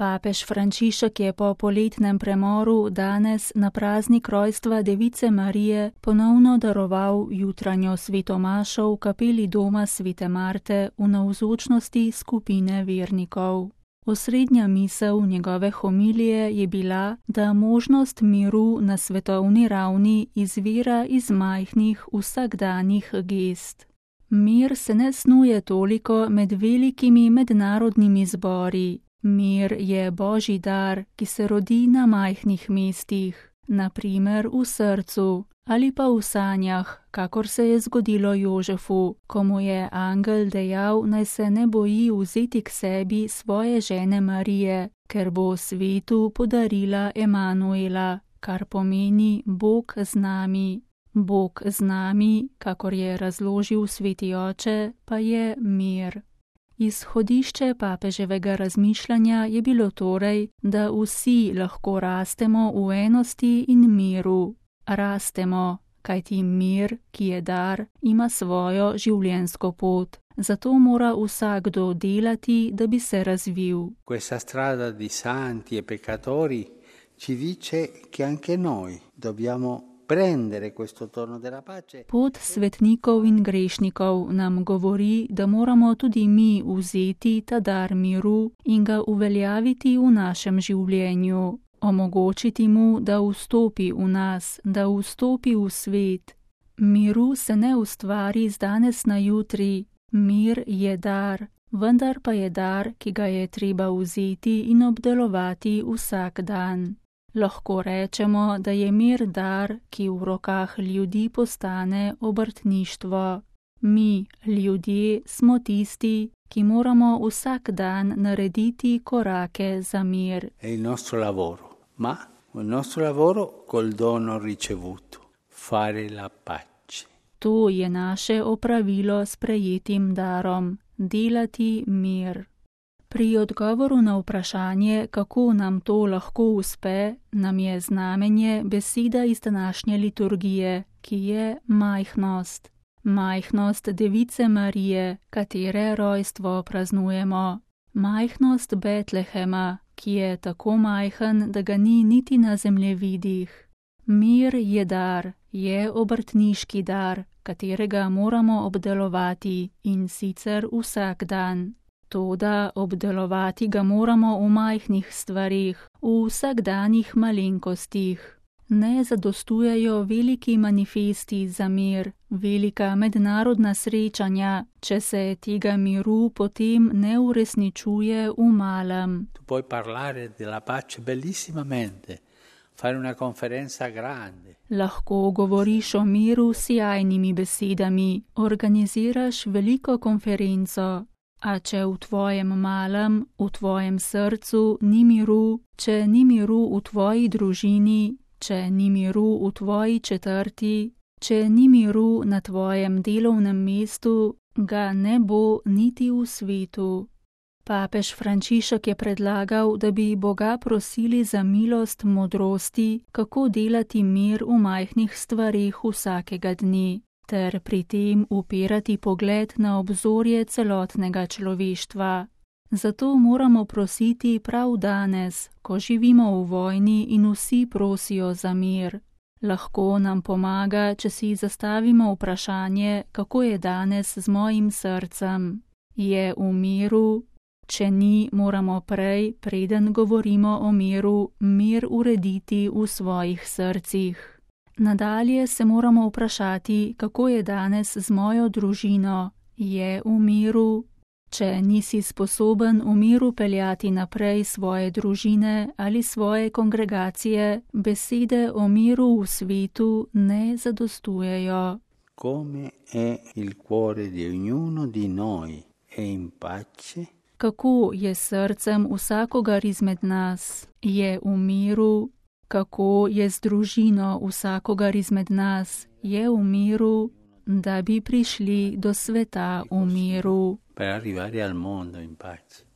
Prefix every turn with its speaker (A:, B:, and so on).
A: Papež Frančišek je po poletnem premoru danes na praznik rojstva Device Marije ponovno daroval jutranjo svetomašo v kapeli doma Svete Marte v navzočnosti skupine vernikov. Osrednja misel njegove homilije je bila, da možnost miru na svetovni ravni izvira iz majhnih vsakdanjih gest. Mir se ne snuje toliko med velikimi mednarodnimi zbori. Mir je božji dar, ki se rodi na majhnih mestih, na primer v srcu ali pa v sanjah, kakor se je zgodilo Jožefu, ko mu je angel dejal, naj se ne boji vzeti k sebi svoje žene Marije, ker bo svetu podarila Emanuela, kar pomeni Bog z nami. Bog z nami, kakor je razložil sveti oče, pa je mir. Izhodišče papeževega razmišljanja je bilo torej, da vsi lahko rastemo v enosti in miru. Rastemo, kajti mir, ki je dar, ima svojo življenjsko pot. Zato mora vsakdo delati, da bi se razvil.
B: Questa strada di santi e peccatori ci dice che anche noi dobbiamo prendere questo torno della pace.
A: Pot svetnikov in grešnikov nam govori, da moramo tudi mi vzeti ta dar miru in ga uveljaviti v našem življenju. Omogočiti mu, da vstopi v nas, da vstopi v svet. Miru se ne ustvari z danes na jutri. Mir je dar, vendar pa je dar, ki ga je treba vzeti in obdelovati vsak dan. Lahko rečemo, da je mir dar, ki v rokah ljudi postane obrtništvo. Mi, ljudje, smo tisti, ki moramo vsak dan narediti korake za mir.
B: È il nostro lavoro, ma il nostro lavoro col dono ricevuto, fare la pace.
A: To je naše opravilo s prejetim darom, delati mir. Pri odgovoru na vprašanje, kako nam to lahko uspe, nam je znamenje beseda iz današnje liturgije, ki je majhnost. Majhnost Device Marije, katere rojstvo praznujemo. Majhnost Betlehema, ki je tako majhen, da ga ni niti na zemljevidih. Mir je dar, je obrtniški dar, katerega moramo obdelovati in sicer vsak dan. Toda obdelovati ga moramo v majhnih stvarih, v vsakdanjih malenkostih. Ne zadostujejo veliki manifesti za mir, velika mednarodna srečanja, če se tega miru potem ne uresničuje v malem.
B: Tu puoi parlare della pace bellissimamente, fare una conferenza grande.
A: Lahko govoriš o miru s sjajnimi besedami, organiziraš veliko konferenco. A če v tvojem malem, v tvojem srcu ni miru, če ni miru v tvoji družini, če ni miru v tvoji četrti, če ni miru na tvojem delovnem mestu, ga ne bo niti v svetu. Papež Frančišek je predlagal, da bi Boga prosili za milost modrosti, kako delati mir v majhnih stvareh vsakega dne, ter pri tem upirati pogled na obzorje celotnega človeštva. Zato moramo prositi prav danes, ko živimo v vojni in vsi prosijo za mir. Lahko nam pomaga, če si zastavimo vprašanje, kako je danes z mojim srcem. Je v miru? Če ni, moramo prej, preden govorimo o miru, mir urediti v svojih srcih. Nadalje se moramo vprašati, kako je danes z mojo družino. Je v miru? Če nisi sposoben v miru peljati naprej svoje družine ali svoje kongregacije, besede o miru v svetu ne zadostujejo.
B: Come è il cuore di ognuno di noi è in pace?
A: Kako je srcem vsakogar izmed nas? Je v miru? Kako je z družino vsakogar izmed nas? Je v miru? Da bi prišli do sveta v miru.
B: Per arrivare al mondo in pace.